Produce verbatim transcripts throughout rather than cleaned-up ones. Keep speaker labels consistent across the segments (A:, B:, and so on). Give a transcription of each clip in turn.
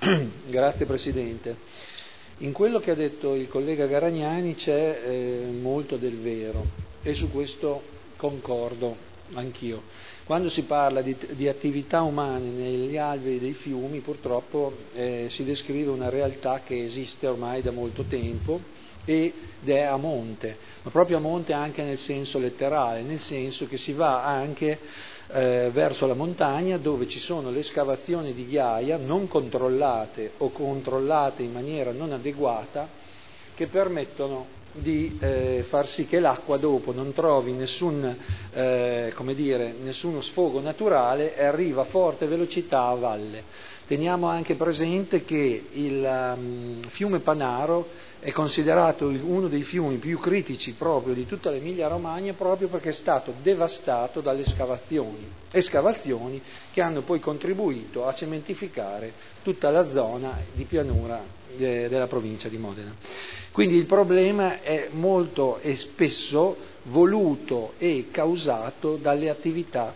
A: Grazie Presidente. In quello che ha detto il collega Garagnani c'è eh, molto del vero e su questo concordo anch'io. Quando si parla di, di attività umane negli alvei dei fiumi, purtroppo eh, si descrive una realtà che esiste ormai da molto tempo ed è a monte, ma proprio a monte anche nel senso letterale, nel senso che si va anche eh, verso la montagna dove ci sono le scavazioni di ghiaia non controllate o controllate in maniera non adeguata che permettono di eh, far sì che l'acqua dopo non trovi nessun, eh, come dire, nessuno sfogo naturale e arriva a forte velocità a valle. Teniamo anche presente che il um, fiume Panaro è considerato uno dei fiumi più critici proprio di tutta l'Emilia Romagna proprio perché è stato devastato dalle escavazioni, escavazioni che hanno poi contribuito a cementificare tutta la zona di pianura eh, della provincia di Modena. Quindi il problema è molto e spesso voluto e causato dalle attività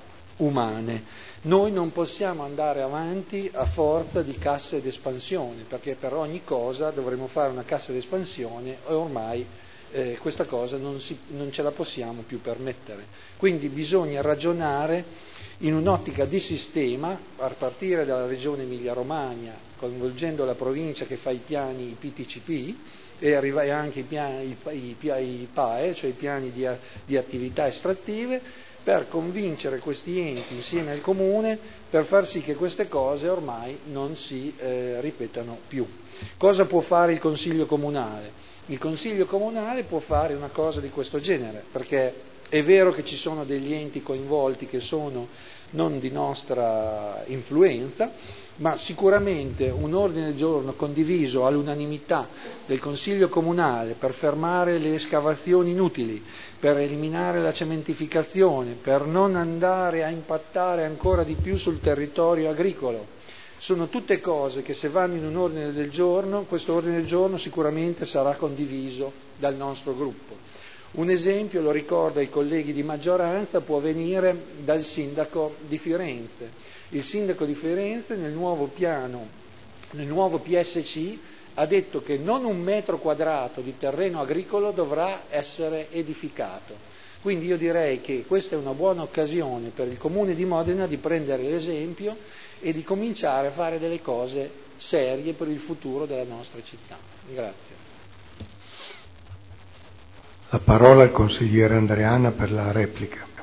A: umane. Noi non possiamo andare avanti a forza di casse d'espansione, perché per ogni cosa dovremo fare una cassa d'espansione e ormai eh, questa cosa non, si, non ce la possiamo più permettere. Quindi bisogna ragionare in un'ottica di sistema, a partire dalla regione Emilia-Romagna, coinvolgendo la provincia che fa i piani, i P T C P, e arriva anche i, piani, i, i, i P A E, cioè i piani di, di attività estrattive, per convincere questi enti insieme al Comune per far sì che queste cose ormai non si eh, ripetano più. Cosa può fare il Consiglio Comunale? Il Consiglio Comunale può fare una cosa di questo genere, perché è vero che ci sono degli enti coinvolti che sono non di nostra influenza, ma sicuramente un ordine del giorno condiviso all'unanimità del Consiglio Comunale per fermare le escavazioni inutili, per eliminare la cementificazione, per non andare a impattare ancora di più sul territorio agricolo. Sono tutte cose che se vanno in un ordine del giorno, questo ordine del giorno sicuramente sarà condiviso dal nostro gruppo. Un esempio, lo ricordo ai colleghi di maggioranza, può venire dal sindaco di Firenze. Il sindaco di Firenze nel nuovo piano, nel nuovo P S C, ha detto che non un metro quadrato di terreno agricolo dovrà essere edificato. Quindi io direi che questa è una buona occasione per il Comune di Modena di prendere l'esempio e di cominciare a fare delle cose serie per il futuro della nostra città. Grazie.
B: La parola al consigliere Andreana per la replica.